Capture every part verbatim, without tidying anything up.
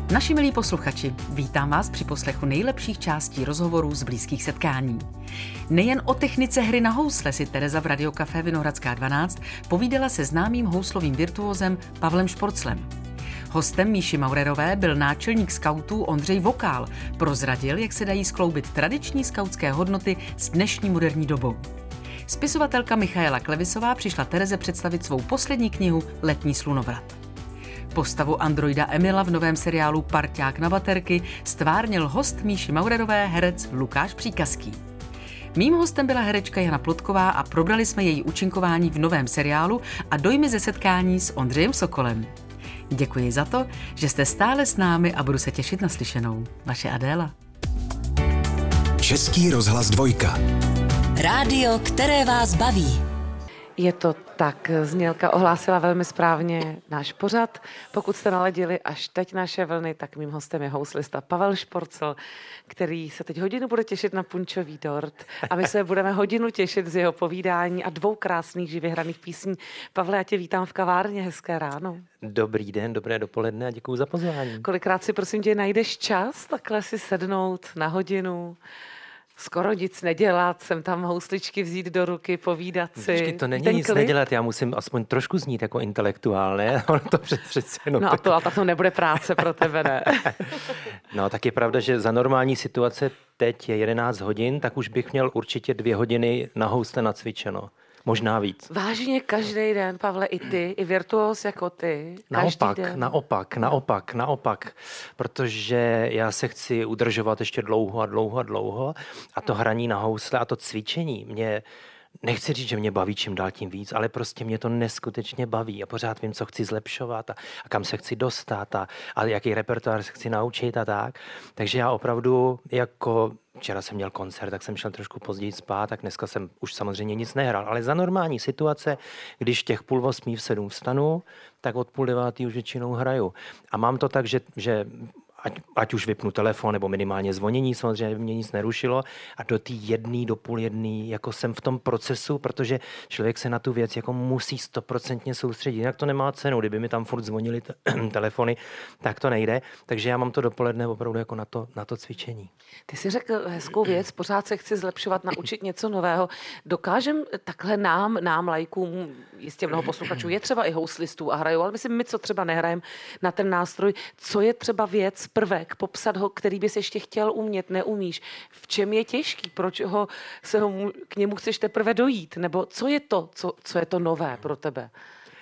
Naši milí posluchači, vítám vás při poslechu nejlepších částí rozhovorů z blízkých setkání. Nejen o technice hry na housle si Tereza v Radiokafé Vinohradská dvanáct povídala se známým houslovým virtuózem Pavlem Šporclem. Hostem Míši Maurerové byl náčelník skautů Ondřej Vokál. Prozradil, jak se dají skloubit tradiční skautské hodnoty s dnešní moderní dobou. Spisovatelka Michaela Klevisová přišla Tereze představit svou poslední knihu Letní slunovrat. Postavu androida Emila v novém seriálu Parťák na baterky stvárnil host Míši Maurerové herec Lukáš Příkazký. Mým hostem byla herečka Jana Plotková a probrali jsme její účinkování v novém seriálu a dojmy ze setkání s Ondřejem Sokolem. Děkuji za to, že jste stále s námi a budu se těšit na slyšenou. Vaše Adéla. Český rozhlas dvojka. Rádio, které vás baví. Je to tak, znělka ohlásila velmi správně náš pořad. Pokud jste naladili až teď naše vlny, tak mým hostem je houslista Pavel Šporcl, který se teď hodinu bude těšit na punčový dort a my se budeme hodinu těšit z jeho povídání a dvou krásných živě hraných písní. Pavle, já tě vítám v kavárně, hezké ráno. Dobrý den, dobré dopoledne a děkuji za pozvání. Kolikrát si prosím tě najdeš čas takhle si sednout na hodinu, skoro nic nedělat, jsem tam housličky vzít do ruky, povídat si. Vždycky to není Ten nic klid? nedělat, já musím aspoň trošku znít jako intelektuál, ne? Ono to před, přece jenom No a tak... to, a to nebude práce pro tebe, ne? No tak je pravda, že za normální situace teď je jedenáct hodin, tak už bych měl určitě dvě hodiny na housle nacvičeno. Možná víc. Vážně každý den, Pavle, i ty, i virtuóz jako ty. Naopak, den. naopak, naopak, naopak, protože já se chci udržovat ještě dlouho a dlouho a dlouho a to hraní na housle a to cvičení mě, nechci říct, že mě baví čím dál tím víc, ale prostě mě to neskutečně baví a pořád vím, co chci zlepšovat a, a kam se chci dostat a, a jaký repertoár se chci naučit a tak. Takže já opravdu jako... Včera jsem měl koncert, tak jsem šel trošku později spát, tak dneska jsem už samozřejmě nic nehrál. Ale za normální situace, když těch půl osmí v sedm vstanu, tak od půl devátý už většinou hraju. A mám to tak, že, že ať, ať už vypnu telefon, nebo minimálně zvonění, samozřejmě by mě nic nerušilo. A do té jedné, do půl jedné, jako jsem v tom procesu, protože člověk se na tu věc jako musí stoprocentně soustředit. Jinak to nemá cenu, kdyby mi tam furt zvonili t- telefony, tak to nejde. Takže já mám to dopoledne opravdu jako na to, na to cvičení. Ty jsi řekl hezkou věc, pořád se chci zlepšovat, naučit něco nového. Dokážem takhle nám, nám lajkům, jistě mnoho posluchačů je třeba i houslistů a hrajou, ale myslím my, co třeba nehrajem na ten nástroj, co je třeba věc, prvek, popsat ho, který bys ještě chtěl umět, neumíš. V čem je těžký? Proč ho, se ho, k němu chceš teprve dojít? Nebo co je to, co, co je to nové pro tebe?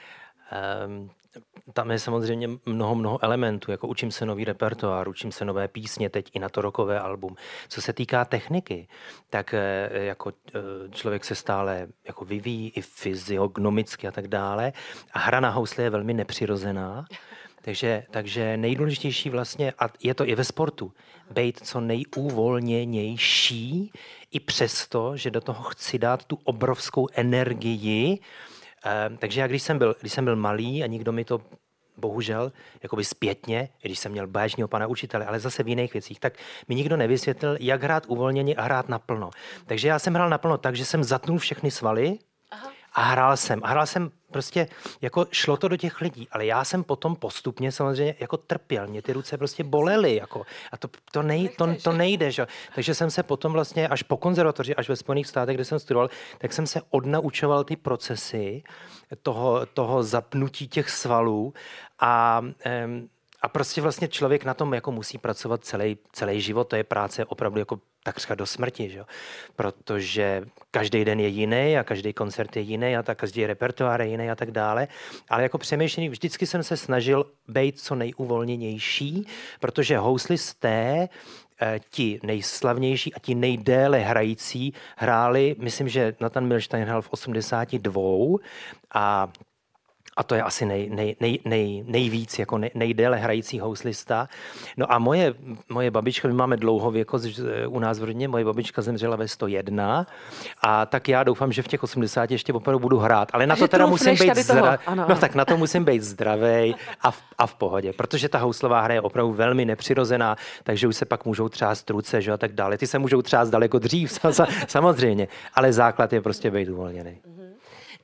Um... Tam je samozřejmě mnoho, mnoho elementů, jako učím se nový repertoár, učím se nové písně, teď i na to rockové album. Co se týká techniky, tak jako člověk se stále jako vyvíjí i fyziognomicky a tak dále. A hra na housle je velmi nepřirozená. Takže, takže nejdůležitější vlastně, a je to i ve sportu, být co nejúvolněnější, i přesto, že do toho chci dát tu obrovskou energii. Um, takže já, když jsem, byl, když jsem byl malý a nikdo mi to bohužel jakoby zpětně, když jsem měl báječného pana učitele, ale zase v jiných věcích, tak mi nikdo nevysvětlil, jak hrát uvolněně a hrát naplno. Takže já jsem hrál naplno tak, že jsem zatnul všechny svaly. Aha. A hrál jsem. A hrál jsem prostě, jako šlo to do těch lidí, ale já jsem potom postupně samozřejmě jako trpěl. Mě ty ruce prostě bolely, jako. A to, to, nej, to, to nejde, že? Takže jsem se potom vlastně až po konzervatoři, až ve Spojených státech, kde jsem studoval, tak jsem se odnaučoval ty procesy toho, toho zapnutí těch svalů a... Um, A prostě vlastně člověk na tom jako musí pracovat celý, celý život, to je práce opravdu jako takřka do smrti, že? Protože každý den je jiný a každý koncert je jiný a tak každý repertoár je jiný a tak dále. Ale jako přemýšlení vždycky jsem se snažil být co nejuvolněnější, protože houslisté, ti nejslavnější a ti nejdéle hrající hráli, myslím, že Nathan Milstein hrál v osmdesáti dvou a A to je asi nej, nej, nej, nej, nejvíc, jako nej, nejdéle hrající houslista. No a moje, moje babička, my máme dlouhověkost u nás v rodině, moje babička zemřela ve sto jedna a tak já doufám, že v těch osmdesáti ještě opravdu budu hrát. Ale na to teda musím být zdravý. No tak na to musím být zdravej a v, a v pohodě, protože ta houslová hra je opravdu velmi nepřirozená, takže už se pak můžou třást ruce, že a tak dále. Ty se můžou třást daleko dřív, samozřejmě, ale základ je prostě být uvolněný.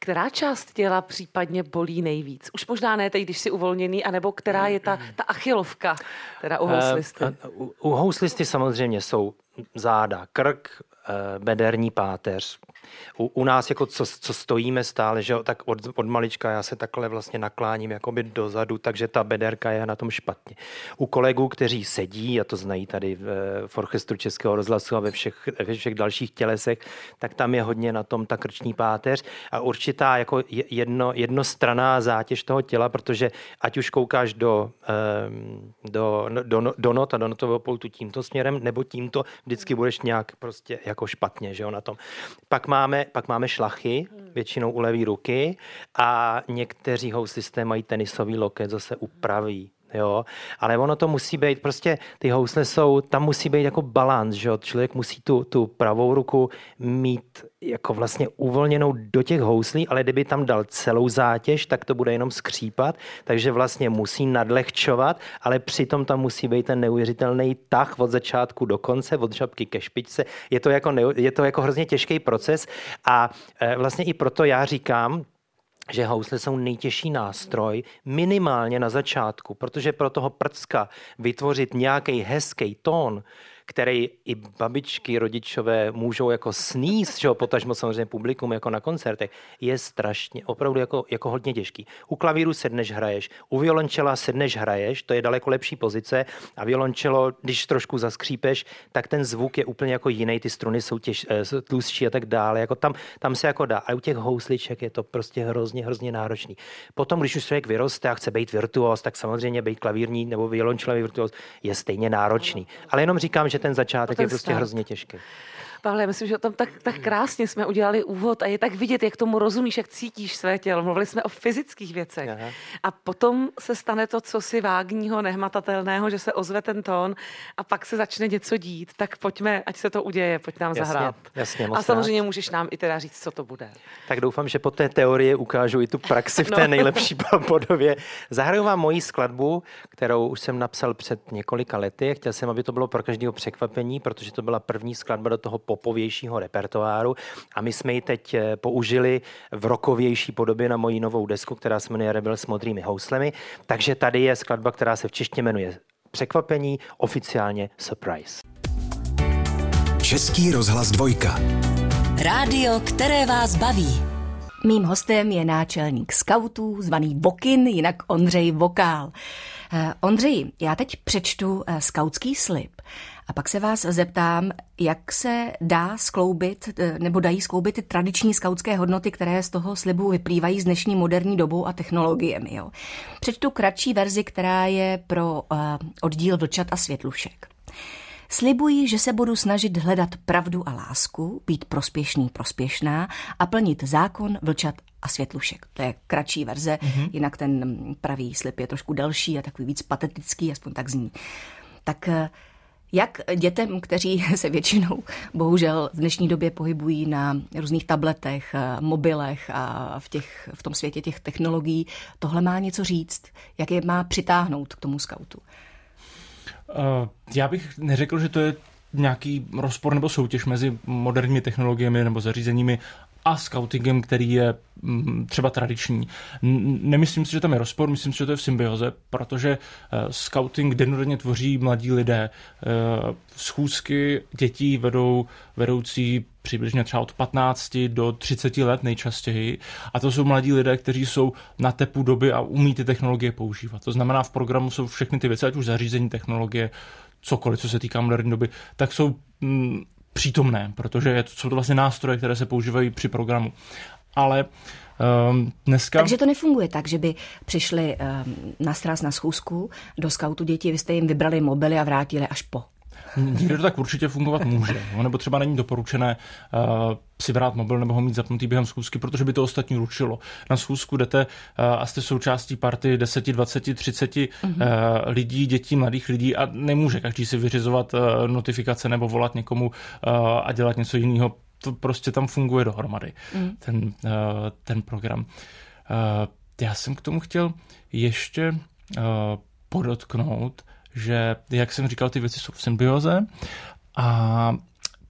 která část těla případně bolí nejvíc? Už možná ne teď, když jsi uvolněný, anebo která je ta, ta achilovka, teda u houslisty? Uh, uh, u houslisty samozřejmě jsou záda, krk, uh, bederní páteř. U, u nás, jako co, co stojíme stále, že tak od, od malička já se takhle vlastně nakláním jakoby dozadu, takže ta bederka je na tom špatně. U kolegů, kteří sedí, a to znají tady v, v orchestru Českého rozhlasu a ve všech, ve všech dalších tělesech, tak tam je hodně na tom ta krční páteř a určitá jako jedno, jednostranná zátěž toho těla, protože ať už koukáš do, do, do, do not a do notového pultu tímto směrem, nebo tímto, vždycky budeš nějak prostě jako špatně, že jo, na tom. Pak máme, pak máme šlachy, většinou u levé ruky a někteří houslisté mají tenisový loket, zase upraví. Jo, ale ono to musí být, prostě ty housle jsou, tam musí být jako balans, že jo, člověk musí tu, tu pravou ruku mít jako vlastně uvolněnou do těch houslí, ale kdyby tam dal celou zátěž, tak to bude jenom skřípat, takže vlastně musí nadlehčovat, ale přitom tam musí být ten neuvěřitelný tah od začátku do konce, od šapky ke špičce, je to jako, je to jako hrozně těžký proces a vlastně i proto já říkám, že housle jsou nejtěžší nástroj minimálně na začátku, protože pro toho prcka vytvořit nějaký hezký tón, který i babičky, rodičové můžou jako sníst, že jo, potažmo samozřejmě publikum jako na koncertech, je strašně, opravdu jako, jako hodně těžký. U klavíru sedneš, hraješ, u violončela sedneš, hraješ, to je daleko lepší pozice a violončelo, když trošku zaskřípeš, tak ten zvuk je úplně jako jiný, ty struny jsou těž, tlustší a tak dále, jako tam, tam se jako dá. A u těch housliček je to prostě hrozně, hrozně náročný. Potom, když už člověk vyroste a chce být virtuóz, tak samozřejmě být klavírní nebo violončelový virtuóz je stejně náročný. Ale jenom říkám, že ten začátek ten je prostě start. Hrozně těžký. Pavle, myslím, že tam tak, tak krásně jsme udělali úvod a je tak vidět, jak tomu rozumíš, jak cítíš své tělo. Mluvili jsme o fyzických věcech. Aha. A potom se stane to, co si vágního, nehmatatelného, že se ozve ten tón a pak se začne něco dít. Tak pojďme, ať se to uděje, pojď nám jasně, zahrát. Jasně, a samozřejmě rád. Můžeš nám i teda říct, co to bude. Tak doufám, že po té teorii ukážu i tu praxi v té no. nejlepší podobě. Zahraju vám moji skladbu, kterou už jsem napsal před několika lety. Chtěl jsem, aby to bylo pro každého překvapení, protože to byla první skladba do toho popovějšího repertoáru a my jsme ji teď použili v rockovější podobě na moji novou desku, která se jmenuje Rebel s modrými houslemi. Takže tady je skladba, která se v češtině jmenuje Překvapení, oficiálně Surprise. Český rozhlas dvojka. Rádio, které vás baví. Mým hostem je náčelník skautů, zvaný Vokin, jinak Ondřej Vokál. Ondřej, já teď přečtu skautský slib a pak se vás zeptám, jak se dá skloubit, nebo dají skloubit ty tradiční skautské hodnoty, které z toho slibu vyplývají s dnešní moderní dobou a technologiemi. Jo. Přečtu kratší verzi, která je pro uh, oddíl Vlčat a Světlušek. Slibuji, že se budu snažit hledat pravdu a lásku, být prospěšný, prospěšná a plnit zákon Vlčat a Světlušek. To je kratší verze, mm-hmm. jinak ten pravý slib je trošku delší a takový víc patetický, aspoň tak zní. Tak jak dětem, kteří se většinou bohužel v dnešní době pohybují na různých tabletech, mobilech a v, těch, v tom světě těch technologií, tohle má něco říct? Jak je má přitáhnout k tomu skautu? Uh, já bych neřekl, že to je nějaký rozpor nebo soutěž mezi moderními technologiemi nebo zařízeními a skautingem, který je mm, třeba tradiční. Nemyslím si, že tam je rozpor, myslím si, že to je v symbioze, protože uh, skauting dennodenně tvoří mladí lidé. Uh, schůzky dětí vedou vedoucí přibližně třeba od patnácti do třiceti let nejčastěji. A to jsou mladí lidé, kteří jsou na tepu doby a umí ty technologie používat. To znamená, v programu jsou všechny ty věci, ať už zařízení, technologie, cokoliv, co se týká moderní doby, tak jsou mm, přítomné, protože jsou to vlastně nástroje, které se používají při programu. Ale um, dneska... Takže to nefunguje tak, že by přišli um, na sraz na schůzku do skautu děti, vy jste jim vybrali mobily a vrátili až po. Někde to tak určitě fungovat může, no, nebo třeba není doporučené uh, si brát mobil nebo ho mít zapnutý během schůzky, protože by to ostatní ručilo. Na schůzku jdete uh, a jste součástí party deset, dvacet, třicet mm-hmm. uh, lidí, dětí, mladých lidí a nemůže každý si vyřizovat uh, notifikace nebo volat někomu uh, a dělat něco jiného. To prostě tam funguje dohromady, mm. ten, uh, ten program. Uh, já jsem k tomu chtěl ještě uh, podotknout, že, jak jsem říkal, ty věci jsou v symbioze a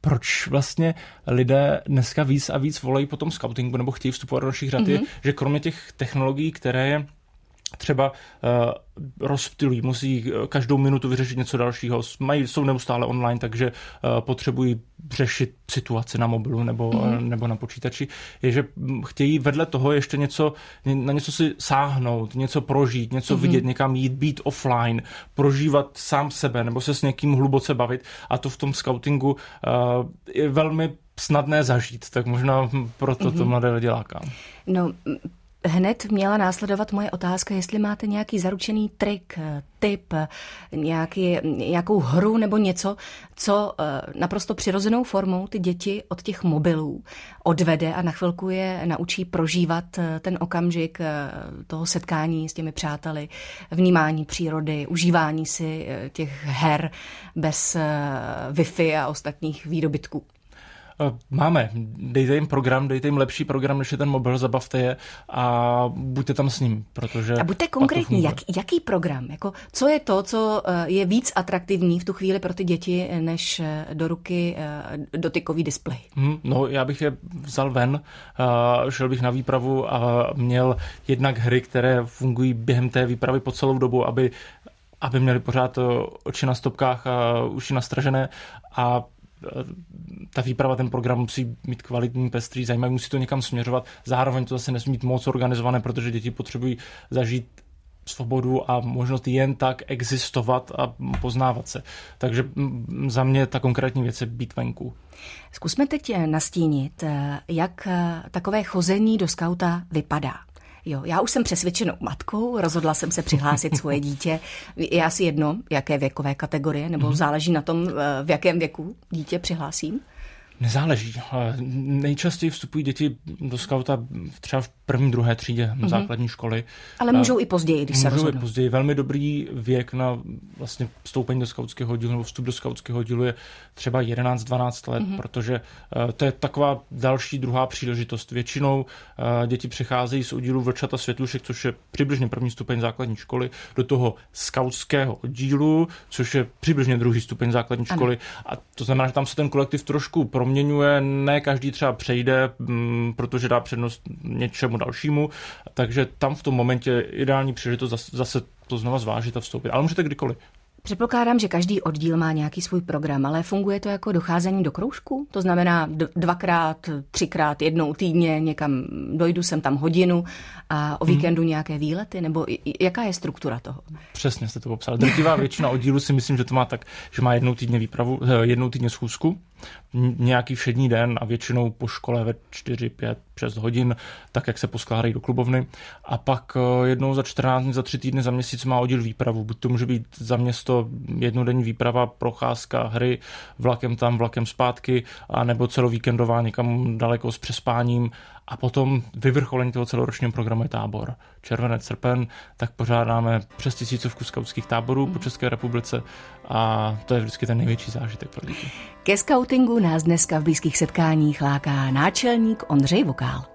proč vlastně lidé dneska víc a víc volají po tom skautingu nebo chtějí vstupovat do našich řad, mm-hmm. je, že kromě těch technologií, které je třeba uh, rozptylují, musí každou minutu vyřešit něco dalšího, mají, jsou neustále online, takže uh, potřebují řešit situaci na mobilu nebo, mm. uh, nebo na počítači, je, že chtějí vedle toho ještě něco, na něco si sáhnout, něco prožít, něco mm. vidět, někam jít, být offline, prožívat sám sebe nebo se s někým hluboce bavit a to v tom skautingu uh, je velmi snadné zažít, tak možná proto mm. to mladé lidi láká. No, hned měla následovat moje otázka, jestli máte nějaký zaručený trik, tip, nějaký, nějakou hru nebo něco, co naprosto přirozenou formou ty děti od těch mobilů odvede a na chvilku je naučí prožívat ten okamžik toho setkání s těmi přáteli, vnímání přírody, užívání si těch her bez Wi-Fi a ostatních výdobytků. Máme. Dejte jim program, dejte jim lepší program, než je ten mobil, zabavte je a buďte tam s ním, protože... A buďte konkrétní, jak, jaký program? Jako, co je to, co je víc atraktivní v tu chvíli pro ty děti, než do ruky dotykový displej? Hmm, no, já bych je vzal ven, šel bych na výpravu a měl jednak hry, které fungují během té výpravy po celou dobu, aby, aby měli pořád oči na stopkách a uši nastražené a ta výprava, ten program musí mít kvalitní, pestrý, zajímavý, musí to někam směřovat. Zároveň to zase nesmí být moc organizované, protože děti potřebují zažít svobodu a možnost jen tak existovat a poznávat se. Takže za mě ta konkrétní věc je být venku. Zkusme teď nastínit, jak takové chození do skauta vypadá. Jo, já už jsem přesvědčenou matkou, rozhodla jsem se přihlásit svoje dítě. Je asi jedno, jaké věkové kategorie, nebo mm. záleží na tom, v jakém věku dítě přihlásím? Nezáleží. Nejčastěji vstupují děti do skauta třeba v první, druhé třídě mm-hmm. základní školy. Ale můžou i později, když můžou se rozhodnou. Můžou i později. Velmi dobrý věk na vlastně vstoupení do skautského dílu nebo vstup do skautského dílu je třeba jedenáct dvanáct let, mm-hmm. protože to je taková další druhá příležitost. Většinou děti přecházejí z oddílu Vlčata Světlušek, což je přibližně první stupeň základní školy, do toho skautského oddílu, což je přibližně druhý stupeň základní školy. Ano. A to znamená, že tam se ten kolektiv trošku proměňuje, ne každý třeba přejde, m, protože dá přednost něčemu dalšímu, takže tam v tom momentě je ideální příležitost zase, zase to znova zvážit a vstoupit. Ale můžete kdykoliv. Předpokládám, že každý oddíl má nějaký svůj program, ale funguje to jako docházení do kroužku? To znamená dvakrát, třikrát, jednou týdně někam dojdu, jsem tam hodinu a o víkendu hmm. nějaké výlety? Nebo jaká je struktura toho? Přesně jste to popsal. Drtivá většina oddílu si myslím, že to má tak, že má jednou týdně výpravu, jednou týdně schůzku, nějaký všední den a většinou po škole ve čtyři, pět, šest hodin, tak jak se poskládají do klubovny. A pak jednou za čtrnáct dní, za tři týdny, za měsíc má oddíl výpravu. Buď to může být za město jednodenní výprava, procházka, hry, vlakem tam, vlakem zpátky, a nebo celovíkendová někam daleko s přespáním. A potom vyvrcholení toho celoročního programu je tábor. Červenec, srpen, tak pořádáme přes tisícovku skautských táborů po České republice a to je vždycky ten největší zážitek pro děti. Ke skautingu nás dneska v blízkých setkáních láká náčelník Ondřej Vokál.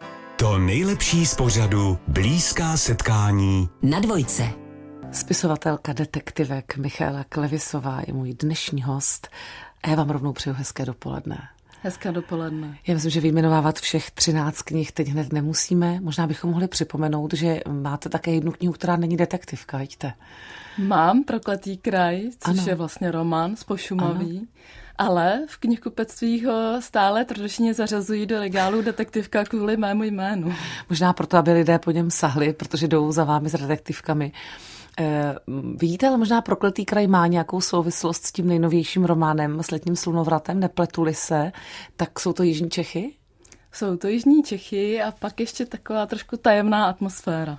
To nejlepší z pořadu Blízká setkání na Dvojce. Spisovatelka, detektivek Michaela Klevisová je můj dnešní host. A já vám rovnou přeju hezké dopoledne. Hezké dopoledne. Já myslím, že vyjmenovávat všech třináct knih teď hned nemusíme. Možná bychom mohli připomenout, že máte také jednu knihu, která není detektivka, vidíte? Mám Prokletý kraj, což ano. je vlastně román z Pošumaví. Ano. Ale v knihkupectví ho stále tradičně zařazují do regálu detektivka kvůli mému jménu. Možná proto, aby lidé po něm sahli, protože jdou za vámi s detektivkami. Eh, vidíte, ale možná Prokletý kraj má nějakou souvislost s tím nejnovějším románem, s Letním slunovratem, nepletu-li se, tak jsou to jižní Čechy? Jsou to jižní Čechy a pak ještě taková trošku tajemná atmosféra.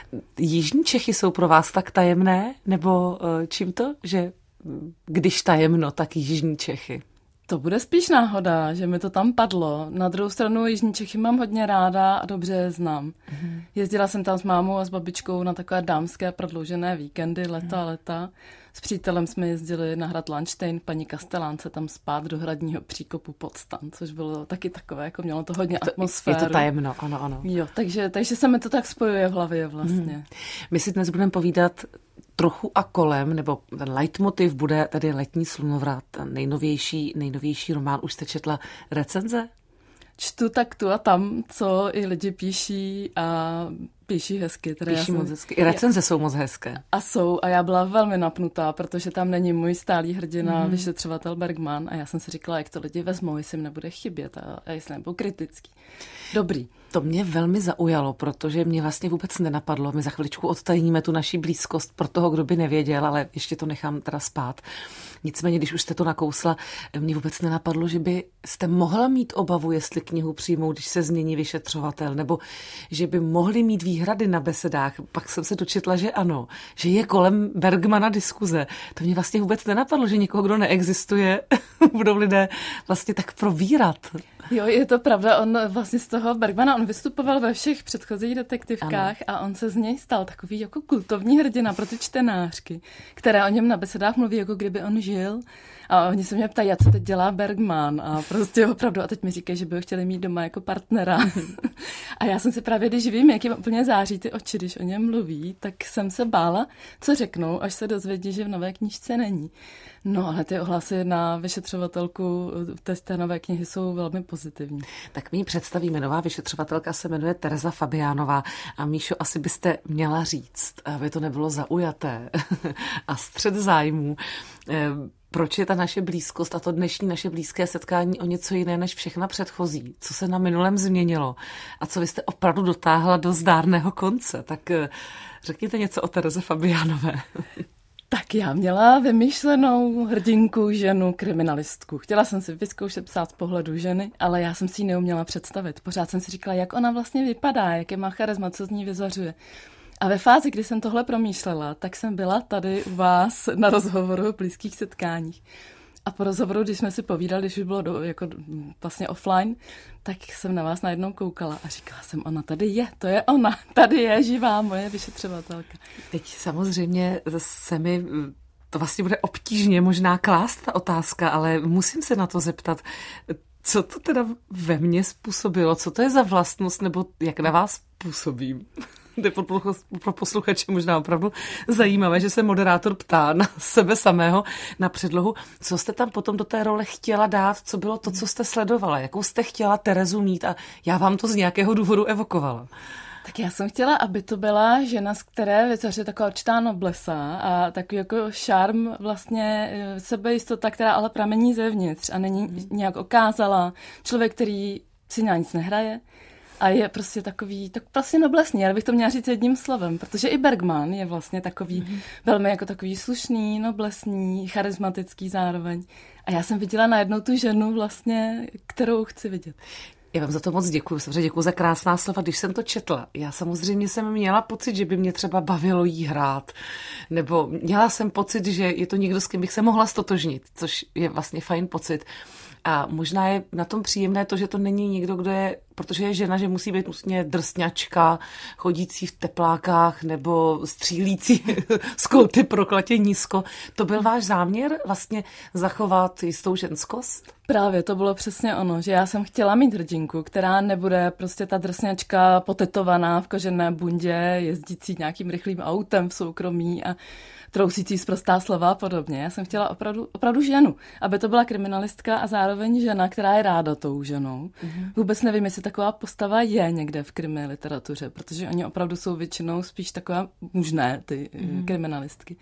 Jižní Čechy jsou pro vás tak tajemné? Nebo eh, čím to, že když tajemno, tak jižní Čechy? To bude spíš náhoda, že mi to tam padlo. Na druhou stranu jižní Čechy mám hodně ráda a dobře je znám. Mm-hmm. Jezdila jsem tam s mámou a s babičkou na takové dámské prodloužené víkendy, leta a leta. S přítelem jsme jezdili na hrad Lanštejn, paní Kastelánce tam spát do hradního příkopu Podstan, což bylo taky takové, jako mělo to hodně je to, atmosféru. Je to tajemno, ano, ano. Jo, takže, takže se mi to tak spojuje v hlavě vlastně. Mm. My si dnes budeme povídat trochu a kolem, nebo ten leitmotiv bude tady Letní slunovrat, ten nejnovější, nejnovější román. Už jste četla recenze? Čtu tak tu a tam, co i lidi píší a píší hezky. Teda píší moc hezky. I recenze já... jsou moc hezké. A jsou. A já byla velmi napnutá, protože tam není můj stálý hrdina, mm. vyšetřovatel Bergman. A já jsem si říkala, jak to lidi vezmou, jestli mi nebude chybět a, a jestli nebudu kritický. Dobrý. To mě velmi zaujalo, protože mě vlastně vůbec nenapadlo. My za chviličku odtajníme tu naší blízkost pro toho, kdo by nevěděl, ale ještě to nechám teda spát. Nicméně, když už jste to nakousla, mě vůbec nenapadlo, že by jste mohla mít obavu, jestli knihu přijmou, když se změní vyšetřovatel, nebo že by mohli mít výhrady na besedách. Pak jsem se dočetla, že ano, že je kolem Bergmana diskuze. To mě vlastně vůbec nenapadlo, že někoho, kdo neexistuje, budou lidé vlastně tak probírat. Jo, je to pravda, on vlastně z toho Bergmana, on vystupoval ve všech předchozích detektivkách ano. A on se z něj stal takový jako kultovní hrdina pro ty čtenářky, které o něm na besedách mluví, jako kdyby on žil. A oni se mě ptají, co teď dělá Bergman a prostě opravdu, a teď mi říkají, že by ho chtěli mít doma jako partnera. A já jsem si právě, když vím, jak jim úplně září ty oči, když o něm mluví, tak jsem se bála, co řeknou, až se dozvědí, že v nové knížce není. No, ale ty ohlasy na vyšetřovatelku té nové knihy jsou velmi pozitivní. Tak my ji představíme. Nová vyšetřovatelka se jmenuje Tereza Fabiánová. A Míšo, asi byste měla říct, aby to nebylo zaujaté a střet zájmů. Proč je ta naše blízkost a to dnešní naše blízké setkání o něco jiné než všechna předchozí? Co se na minulém změnilo? A co vy jste opravdu dotáhla do zdárného konce? Tak řekněte něco o Tereze Fabiánové. Tak já měla vymyšlenou hrdinku, ženu, kriminalistku. Chtěla jsem si vyzkoušet psát z pohledu ženy, ale já jsem si ji neuměla představit. Pořád jsem si říkala, jak ona vlastně vypadá, jaké má charisma, co z ní vyzařuje. A ve fázi, kdy jsem tohle promýšlela, tak jsem byla tady u vás na rozhovoru o blízkých setkáních. A po rozhovoru, když jsme si povídali, když už bylo do, jako vlastně offline, tak jsem na vás najednou koukala a říkala jsem, ona tady je, to je ona, tady je živá moje vyšetřovatelka. Teď samozřejmě se mi, to vlastně bude obtížně možná klást ta otázka, ale musím se na to zeptat, co to teda ve mně způsobilo, co to je za vlastnost, nebo jak na vás působím? To je pro posluchače možná opravdu zajímavé, že se moderátor ptá na sebe samého, na předlohu. Co jste tam potom do té role chtěla dát? Co bylo to, co jste sledovala? Jakou jste chtěla Terezu mít? A já vám to z nějakého důvodu evokovala. Tak já jsem chtěla, aby to byla žena, z které vytvoří taková určitá noblesa a takový jako šarm, vlastně sebejistota, která ale pramení zevnitř a není nějak okázala. Člověk, který si na nic nehraje. A je prostě takový, tak prostě noblesný, ale bych to měla říct jedním slovem, protože i Bergman je vlastně takový, mm-hmm. velmi jako takový slušný, noblesný, charismatický zároveň. A já jsem viděla najednou tu ženu vlastně, kterou chci vidět. Já vám za to moc děkuju, samozřejmě děkuju za krásná slova. Když jsem to četla, já samozřejmě jsem měla pocit, že by mě třeba bavilo jí hrát, nebo měla jsem pocit, že je to někdo, s kým bych se mohla stotožnit, což je vlastně fajn pocit. A možná je na tom příjemné to, že to není někdo, kdo je, protože je žena, že musí být vlastně drsňačka, chodící v teplákách nebo střílící z kouty proklatě nízko. To byl váš záměr vlastně zachovat jistou ženskost? Právě, to bylo přesně ono, že já jsem chtěla mít hrdinku, která nebude prostě ta drsňačka potetovaná v kožené bundě, jezdící nějakým rychlým autem v soukromí a trousící zprostá slova a podobně. Já jsem chtěla opravdu, opravdu ženu, aby to byla kriminalistka a zároveň žena, která je ráda tou ženou. Mm-hmm. Vůbec nevím, jestli taková postava je někde v krimi literatuře, protože oni opravdu jsou většinou spíš takové mužné, ty mm-hmm. kriminalistky.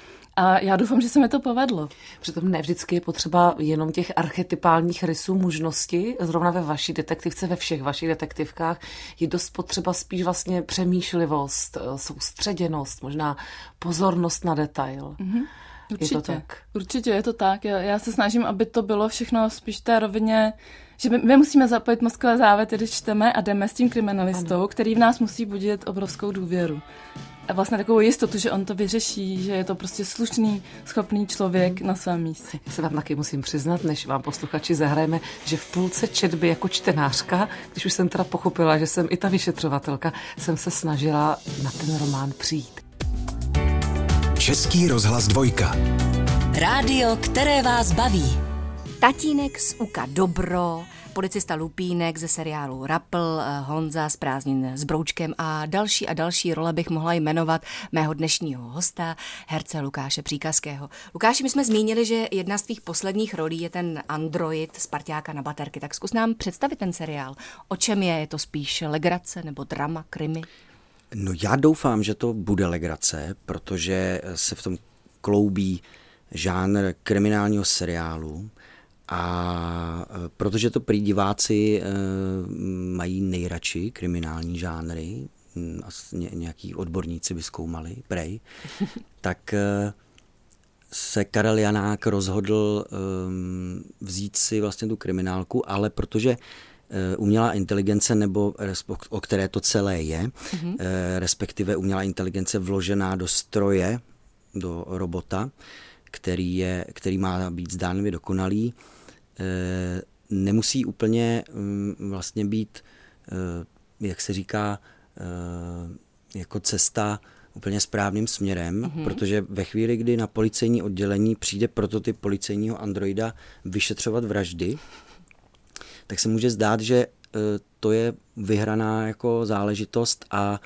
A já doufám, že se mi to povedlo. Přitom ne vždycky je potřeba jenom těch archetypálních rysů mužnosti. Zrovna ve vaší detektivce, ve všech vašich detektivkách je dost potřeba spíš vlastně přemýšlivost, soustředěnost, možná pozornost na detail. Mm-hmm. Určitě, je to tak? Určitě je to tak. Já, já se snažím, aby to bylo všechno spíš té rovině, že my, my musíme zapojit mozkové závety, když čteme a jdeme s tím kriminalistou, ano. který v nás musí budit obrovskou důvěru. A vlastně takovou jistotu, že on to vyřeší, že je to prostě slušný, schopný člověk na svém místě. Já se vám taky musím přiznat, než vám posluchači zahrajeme, že v půlce četby jako čtenářka, když už jsem teda pochopila, že jsem i ta vyšetřovatelka, jsem se snažila na ten román přijít. Český rozhlas dvojka. Rádio, které vás baví. Tatínek z Uka Dobro, policista Lupínek ze seriálu Rapl, Honza z Prázdnin s broučkem a další a další role bych mohla jmenovat mého dnešního hosta, herce Lukáše Příkazského. Lukáši, my jsme zmínili, že jedna z tvých posledních rolí je ten android z Parťáka na baterky, tak zkus nám představit ten seriál. O čem je? Je to spíš legrace nebo drama, krimi? No já doufám, že to bude legrace, protože se v tom kloubí žánr kriminálního seriálu a protože to prý diváci mají nejradši kriminální žánry, nějaký odborníci vyzkoumali, prej, tak se Karel Janák rozhodl vzít si vlastně tu kriminálku, ale protože umělá inteligence, nebo o které to celé je, mm-hmm. respektive umělá inteligence vložená do stroje, do robota, který, je, který má být zdánlivě dokonalý, nemusí úplně vlastně být, jak se říká, jako cesta úplně správným směrem, mm-hmm. protože ve chvíli, kdy na policejní oddělení přijde prototyp policejního androida vyšetřovat vraždy, tak se může zdát, že to je vyhraná jako záležitost a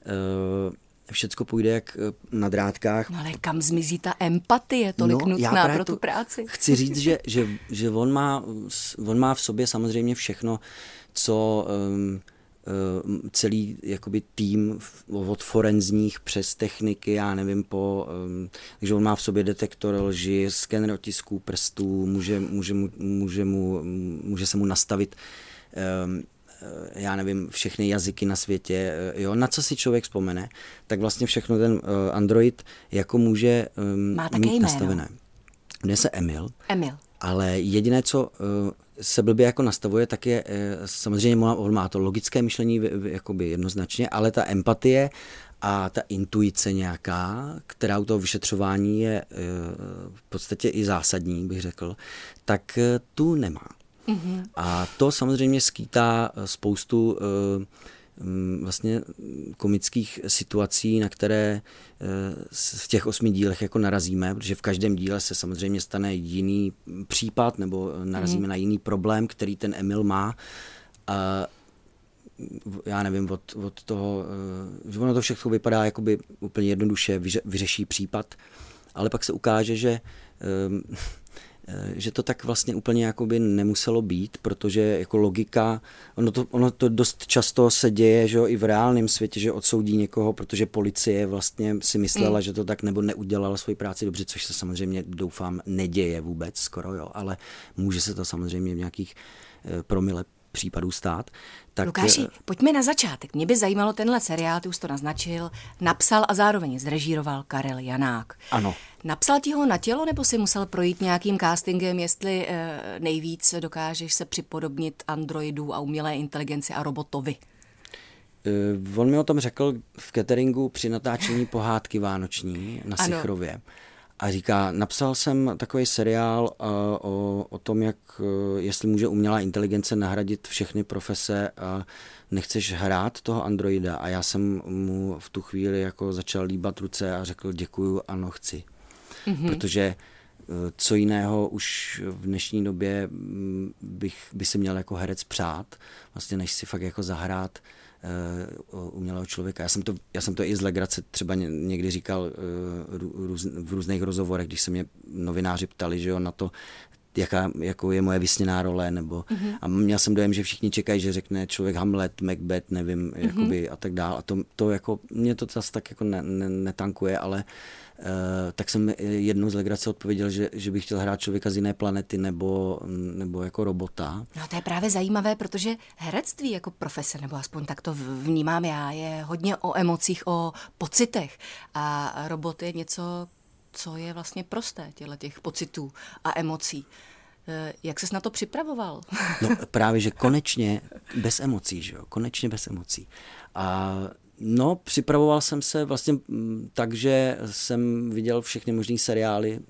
všecko půjde jak na drátkách. No ale kam zmizí ta empatie tolik no, nutná pro tu práci? Chci říct, že, že, že on, má, on má v sobě samozřejmě všechno, co um, um, celý jakoby tým od forenzních přes techniky, já nevím, po, um, takže on má v sobě detektor lži, skener otisků prstů, může, může, mu, může, mu, může se mu nastavit um, já nevím, všechny jazyky na světě, jo, na co si člověk vzpomene, tak vlastně všechno ten uh, android jako může um, má mít jméno. nastavené. Jmenuje se Emil. Emil. Ale jediné, co uh, se blbě jako nastavuje, tak je, uh, samozřejmě on má to logické myšlení jakoby jednoznačně, ale ta empatie a ta intuice nějaká, která u toho vyšetřování je uh, v podstatě i zásadní, bych řekl, tak uh, tu nemá. Mm-hmm. A to samozřejmě skýtá spoustu uh, vlastně komických situací, na které uh, v těch osmi dílech jako narazíme, protože v každém díle se samozřejmě stane jiný případ nebo narazíme mm-hmm. na jiný problém, který ten Emil má. A já nevím, od, od toho, uh, že ono to všechno vypadá jakoby úplně jednoduše, vyře, vyřeší případ, ale pak se ukáže, že uh, že to tak vlastně úplně jakoby nemuselo být, protože jako logika, ono to, ono to dost často se děje, že jo, i v reálném světě, že odsoudí někoho, protože policie vlastně si myslela, mm. že to tak nebo neudělala svoji práci dobře, což se samozřejmě doufám neděje vůbec skoro, jo, ale může se to samozřejmě v nějakých eh, promile případů stát. Tak, Lukáši, pojďme na začátek. Mě by zajímalo tenhle seriál, ty už to naznačil, napsal a zároveň zrežíroval Karel Janák. Ano. Napsal ti ho na tělo, nebo si musel projít nějakým castingem, jestli e, nejvíc dokážeš se připodobnit androidu a umělé inteligenci a robotovi? E, on mi o tom řekl v cateringu při natáčení pohádky vánoční na ano. Sichrově. A říká, napsal jsem takový seriál uh, o, o tom, jak uh, jestli může umělá inteligence nahradit všechny profese a nechceš hrát toho androida. A já jsem mu v tu chvíli jako začal líbat ruce a řekl děkuju, ano, chci. Mm-hmm. Protože uh, co jiného už v dnešní době bych, by si měl jako herec přát, vlastně než si fakt jako zahrát uh, umělého člověka. Já jsem to, já jsem to i z legrace třeba někdy říkal uh, růz, v různých rozhovorech, když se mě novináři ptali, že jo, na to, jaká jako je moje vysněná role, nebo mm-hmm. a měl jsem dojem, že všichni čekají, že řekne člověk Hamlet, Macbeth, nevím, mm-hmm. jakoby a tak dál. A to, to jako, mě to zase tak jako ne, ne, netankuje, ale uh, tak jsem jednou z legrace odpověděl, že, že bych chtěl hrát člověka z jiné planety nebo, nebo jako robota. No to je právě zajímavé, protože herectví jako profese, nebo aspoň tak to vnímám já, je hodně o emocích, o pocitech. A robot je něco, co je vlastně prosté, těchto těch pocitů a emocí. Jak ses na to připravoval? No právě, že konečně bez emocí, že jo, konečně bez emocí. A no, připravoval jsem se vlastně tak, že jsem viděl všechny možný seriály,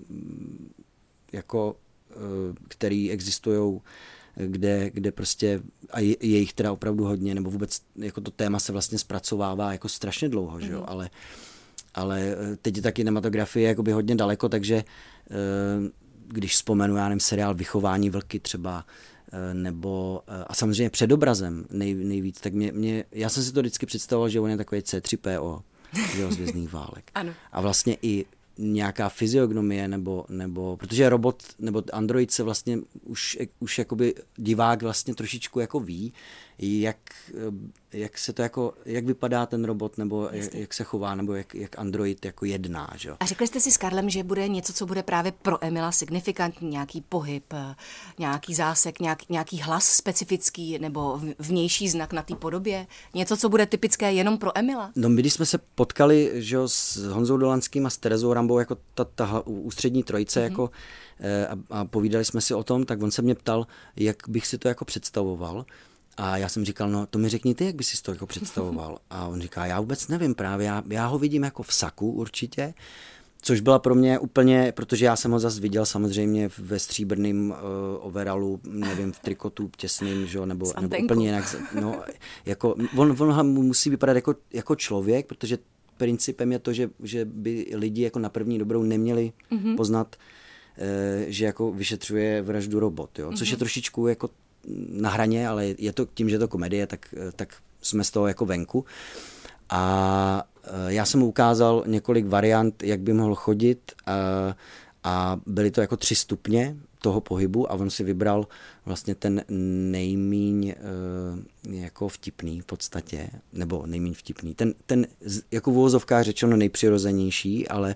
jako, který existujou, kde, kde prostě, a je, je jich teda opravdu hodně, nebo vůbec jako to téma se vlastně zpracovává jako strašně dlouho, že jo, mm. ale, ale teď je ta kinematografie jakoby hodně daleko, takže když vzpomenu, já nevím, seriál Vychování vlky třeba, nebo, a samozřejmě před obrazem nej, nejvíc, tak mě, mě, já jsem si to vždycky představoval, že on je takový C tři P O, že jo, z Hvězdných válek. Ano. A vlastně i nějaká fyziognomie, nebo, nebo, protože robot, nebo android se vlastně už, už jakoby divák vlastně trošičku jako ví, jak, jak se to jako, jak vypadá ten robot, nebo jak, jak se chová, nebo jak, jak android jako jedná, že? A řekli jste si s Karlem, že bude něco, co bude právě pro Emila signifikantní, nějaký pohyb, nějaký zásek, nějak, nějaký hlas specifický, nebo vnější znak na té podobě? Něco, co bude typické jenom pro Emila? No my, když jsme se potkali, že jo, s Honzou Dolanským a s Terezou Rambou, jako ta, ta ústřední trojice, mm-hmm. jako, a, a povídali jsme si o tom, tak on se mě ptal, jak bych si to jako představoval. A já jsem říkal, no to mi řekni ty, jak bys si to jako představoval. A on říká, já vůbec nevím právě, já, já ho vidím jako v saku určitě, což byla pro mě úplně, protože já jsem ho zase viděl samozřejmě ve stříbrném uh, overalu, nevím, v trikotu těsným, že, nebo, nebo úplně jinak. No, jako, on, on musí vypadat jako, jako člověk, protože principem je to, že, že by lidi jako na první dobrou neměli mm-hmm. poznat, uh, že jako vyšetřuje vraždu robot, jo? Což mm-hmm. je trošičku jako na hraně, ale je to tím, že je to komedie, tak, tak jsme z toho jako venku. A já jsem mu ukázal několik variant, jak by mohl chodit a, a byly to jako tři stupně toho pohybu a on si vybral vlastně ten nejmíň jako vtipný v podstatě, nebo nejmíň vtipný, ten, ten jako v uvozovkách řečeno nejpřirozenější, ale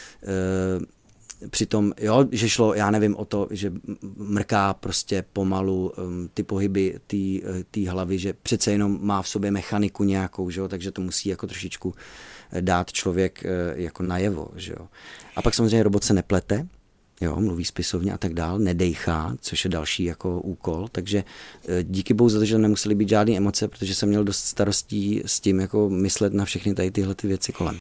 přitom, jo, že šlo, já nevím, o to, že mrká prostě pomalu um, ty pohyby té hlavy, že přece jenom má v sobě mechaniku nějakou, že jo, takže to musí jako trošičku dát člověk uh, jako najevo, že jo. A pak samozřejmě robot se neplete, jo, mluví spisovně a tak dál, nedejchá, což je další jako úkol, takže uh, díky bohu za to, že nemusely být žádné emoce, protože jsem měl dost starostí s tím jako myslet na všechny tady tyhle ty věci kolem.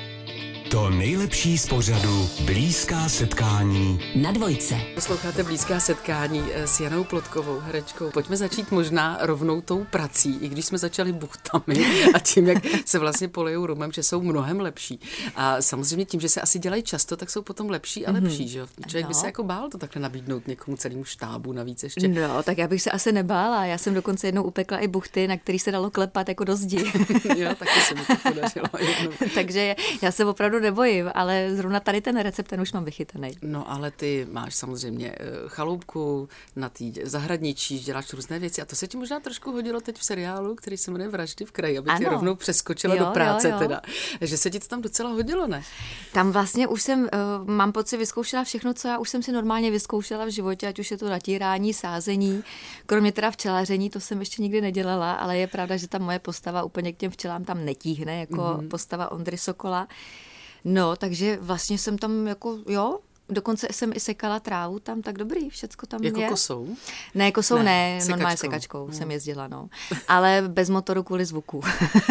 To nejlepší z pořadu Blízká setkání na Dvojce. Posloucháte Blízká setkání s Janou Plotkovou, herečkou. Pojďme začít možná rovnou tou prací, i když jsme začali buchtami a tím, jak se vlastně polejou rumem, že jsou mnohem lepší. A samozřejmě tím, že se asi dělají často, tak jsou potom lepší a lepší, mm-hmm. že jo? Člověk no. by se jako bál to takhle nabídnout někomu celému štábu navíc ještě. No, tak já bych se asi nebála. Já jsem dokonce jednou upekla i buchty, na který se dalo klepat jako do zdi. Jo, taky se mi to podařilo. Takže já se opravdu nebojím, ale zrovna tady ten recept, ten už mám vychytaný. No ale ty máš samozřejmě chaloupku na té zahradničí, děláš různé věci a to se ti možná trošku hodilo teď v seriálu, který se jmenuje Vraždy v kraji, aby tě rovnou přeskočila jo, do práce jo, jo. teda. Že se ti to tam docela hodilo, ne? Tam vlastně už jsem, uh, mám pocit, vyzkoušela všechno, co já už jsem si normálně vyzkoušela v životě, ať už je to natírání, sázení, kromě teda včelaření, to jsem ještě nikdy nedělala, ale je pravda, že ta moje postava úplně k těm včelám tam netíhne, jako mm-hmm. postava Ondry Sokola. No, takže vlastně jsem tam jako, jo, dokonce jsem i sekala trávu tam, tak dobrý, všecko tam jako je. Jako kosou? Ne, kosou ne, ne sekačkou. Normálně sekačkou hmm. jsem jezdila, no. Ale bez motoru kvůli zvuku.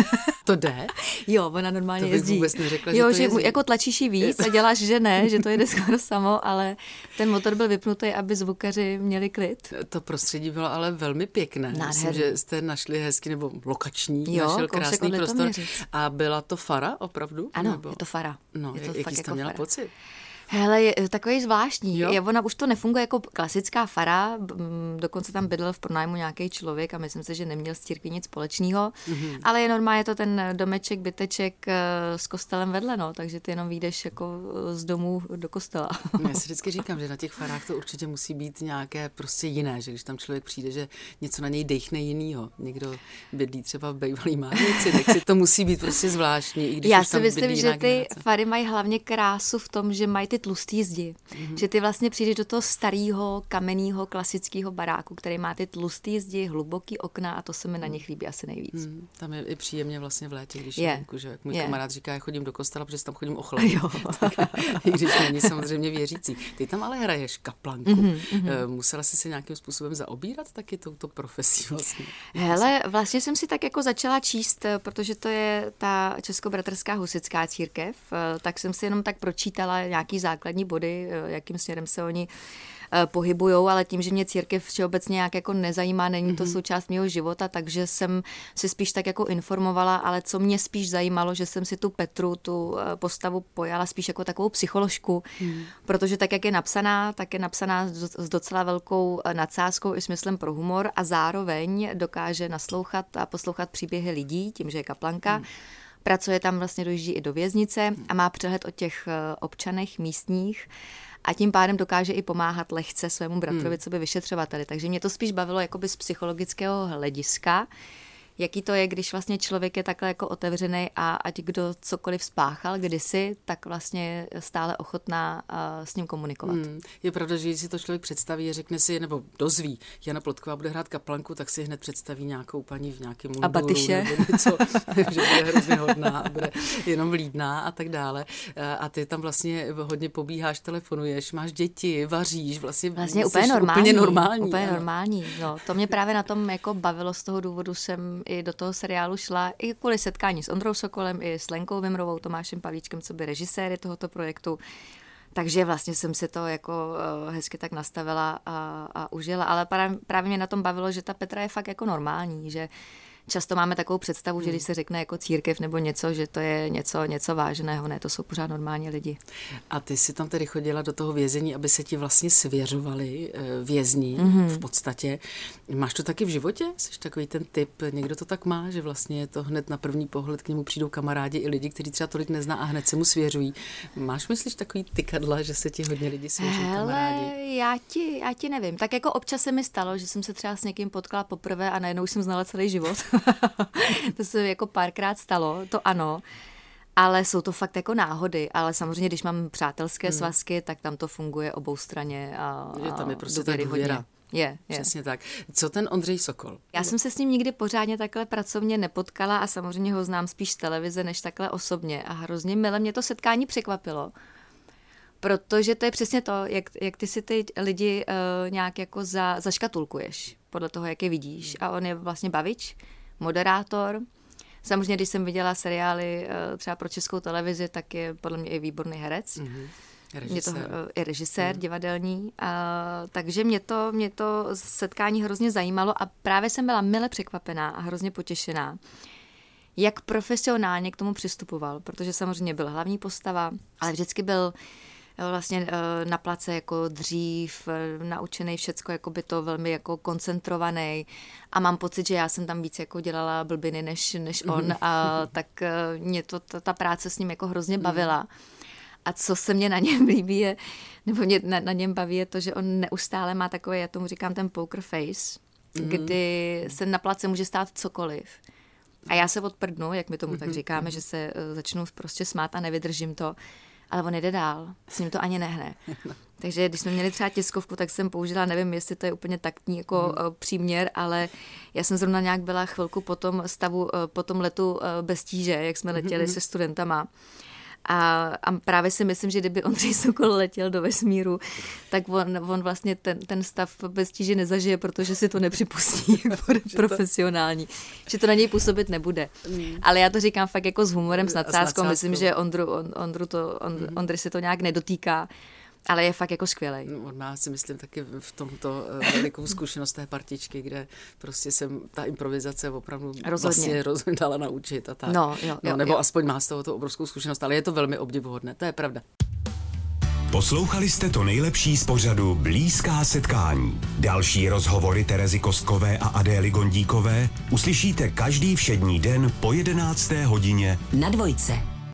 To jde? Jo, ona normálně to jezdí. To vůbec neřekla, jo, že to že jako tlačíš jí víc a děláš, že ne, že to jede skoro samo, ale ten motor byl vypnutý, aby zvukaři měli klid. To prostředí bylo ale velmi pěkné. Nádherný. Myslím, že jste našli hezky, nebo lokační, jo, našel krásný prostor. A byla to fara opravdu? Ano, nebo? Je to fara. No, je to jaký fakt jsi jako tam měla fara. pocit? Hele, je takový zvláštní. Jo? Je, ona už to nefunguje jako klasická fara, dokonce tam bydlel v pronájmu nějaký člověk a myslím si, že neměl s církví nic společného, mm-hmm. ale je normálně to ten domeček, byteček s kostelem vedle, no, takže ty jenom vyjdeš jako z domu do kostela. Já si vždycky říkám, že na těch farách to určitě musí být nějaké prostě jiné, že když tam člověk přijde, že něco na něj dejchne jinýho. Někdo bydlí třeba v bývalý Márnici, tak si to musí být prostě zvláštní, i když Já už si tam myslím, bydlí že ty generace. fary mají hlavně krásu v tom, že mají ty tlustý zdi. Mm-hmm. Že ty vlastně přijdeš do toho starého, kamenného, klasického baráku, který má ty tlustý zdi, hluboký okna a to se mi na nich líbí asi nejvíc. Mm, tam je i příjemně vlastně v létě, když je, je venku, že jak můj je. kamarád říká, já chodím do kostela, protože tam chodím ochladit. I když není samozřejmě věřící. Ty tam ale hraješ kaplanku. Mm-hmm. Musela jsi se nějakým způsobem zaobírat taky touto profesí vlastně? Hele, vlastně jsem si tak jako začala číst, protože to je ta Českobratrská husitská církev, tak jsem si jenom tak pročítala nějaký základní body, jakým směrem se oni pohybujou, ale tím, že mě církev všeobecně nějak jako nezajímá, není to součást mého života, takže jsem si spíš tak jako informovala, ale co mě spíš zajímalo, že jsem si tu Petru, tu postavu pojala spíš jako takovou psycholožku, mm. protože tak, jak je napsaná, tak je napsaná s docela velkou nadsázkou i smyslem pro humor a zároveň dokáže naslouchat a poslouchat příběhy lidí, tím, že je kaplanka. Mm. Pracuje tam, vlastně dojíždí i do věznice a má přehled o těch občanech místních. A tím pádem dokáže i pomáhat lehce svému bratrovi, hmm. co by vyšetřovateli. Takže mě to spíš bavilo jakoby z psychologického hlediska, jaký to je, když vlastně člověk je takhle jako otevřený a ať kdo cokoliv spáchal kdysi, tak vlastně je stále ochotná uh, s ním komunikovat. Hmm. Je pravda, že když si to člověk představí a řekne si, nebo dozví, Jana Plotková bude hrát kaplanku, tak si hned představí nějakou paní v nějakém munduru. A batyše. Nebo něco, že bude hrozně hodná a bude jenom vlídná a tak dále. A ty tam vlastně hodně pobíháš, telefonuješ, máš děti, vaříš, vlastně, vlastně úplně normální. Úplně normální. Úplně normální. No, to mě právě na tom jako bavilo, z toho důvodu jsem i do toho seriálu šla i kvůli setkání s Ondrou Sokolem, i s Lenkou Vimrovou, Tomášem Pavlíčkem, co by režiséry tohoto projektu. Takže vlastně jsem si to jako hezky tak nastavila a, a užila. Ale právě, právě mě na tom bavilo, že ta Petra je fakt jako normální, že často máme takovou představu, že když se řekne jako církev nebo něco, že to je něco, něco vážného. Ne, to jsou pořád normální lidi. A ty jsi tam tedy chodila do toho vězení, aby se ti vlastně svěřovali vězni mm-hmm. v podstatě. Máš to taky v životě? Jsi takový ten typ, někdo to tak má, že vlastně je to hned na první pohled k němu přijdou kamarádi i lidi, kteří třeba tolik nezná a hned se mu svěřují. Máš, myslíš, takový tykadla, že se ti hodně lidi svěří kamarádi? Já ti, já ti nevím. Tak jako občas se mi stalo, že jsem se třeba s někým potkala poprvé a najednou jsem znala celý život. To se jako párkrát stalo, to ano, ale jsou to fakt jako náhody, ale samozřejmě, když mám přátelské hmm. svazky, tak tam to funguje oboustranně a, a tam je prostě ta důvěra. Je, je. Přesně tak. Co ten Ondřej Sokol? Já jsem se s ním nikdy pořádně takhle pracovně nepotkala a samozřejmě ho znám spíš z televize, než takhle osobně a hrozně mile mě to setkání překvapilo. Protože to je přesně to, jak, jak ty si ty lidi uh, nějak jako za, zaškatulkuješ podle toho, jak je vidíš. A on je vlastně bavič, moderátor. Samozřejmě, když jsem viděla seriály uh, třeba pro Českou televizi, tak je podle mě i výborný herec. Mm-hmm. Režisér. Mě to, uh, je režisér mm. divadelní. Uh, takže mě to, mě to setkání hrozně zajímalo a právě jsem byla mile překvapená a hrozně potěšená, jak profesionálně k tomu přistupoval. Protože samozřejmě byl hlavní postava, ale vždycky byl vlastně na place jako dřív, naučený všecko, jako by to velmi jako koncentrovaný a mám pocit, že já jsem tam víc jako dělala blbiny než, než on a tak mě to, ta, ta práce s ním jako hrozně bavila. A co se mě na něm líbí je, nebo mě na, na něm baví je to, že on neustále má takové, já tomu říkám ten poker face, mm. kdy se na place může stát cokoliv. A já se odprdnu, jak my tomu mm-hmm. tak říkáme, že se začnu prostě smát a nevydržím to. Ale on jde dál, s ním to ani nehne. Takže když jsme měli třeba tiskovku, tak jsem použila, nevím, jestli to je úplně taktní jako hmm. příměr, ale já jsem zrovna nějak byla chvilku po tom stavu, po tom letu bez tíže, jak jsme letěli hmm. se studentama. A, a právě si myslím, že kdyby Ondřej Sokol letěl do vesmíru, tak on, on vlastně ten, ten stav bez tíže nezažije, protože si to nepřipustí profesionální. Že to na něj působit nebude. Mm. Ale já to říkám fakt jako s humorem, s nadsázkou. Myslím, že Ondru, on, Ondru to, on, mm. Ondry se to nějak nedotýká. Ale je fakt jako skvělej. No, on má, si myslím, taky v tomto velikou zkušenost té partičky, kde prostě jsem ta improvizace opravdu vlastně rozhodně dala naučit. A tak. No, jo, no, jo, nebo jo. aspoň má z toho tu obrovskou zkušenost, ale je to velmi obdivuhodné, to je pravda. Poslouchali jste to nejlepší z pořadu Blízká setkání. Další rozhovory Terezy Kostkové a Adély Gondíkové uslyšíte každý všední den po jedenácté hodině na Dvojce.